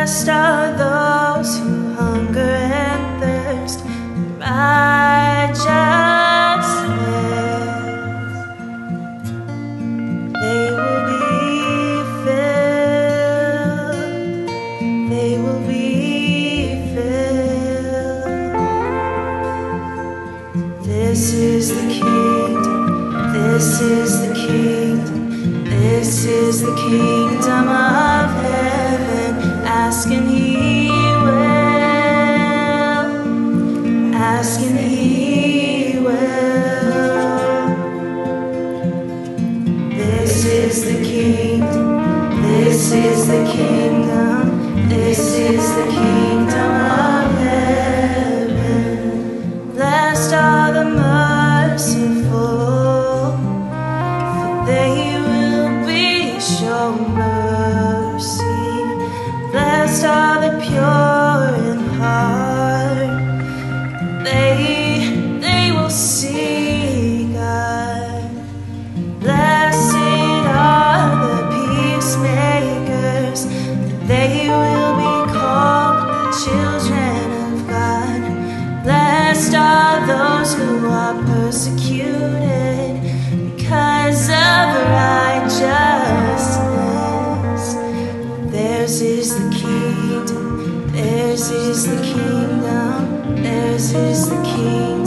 Blessed are those who hunger and thirst for righteousness. They will be filled. They will be filled. This is the kingdom. This is the kingdom. This is the kingdom of heaven. Ask and he will. Ask and he will. This is the kingdom. This is the kingdom. This is the kingdom of heaven. Blessed are the merciful, for they will be shown mercy. Blessed are the pure in heart, they will see God. Blessed are the peacemakers, they will be called the children of God. Blessed are those who are persecuted because of righteousness. Theirs is the kingdom, theirs is the kingdom, theirs is the kingdom.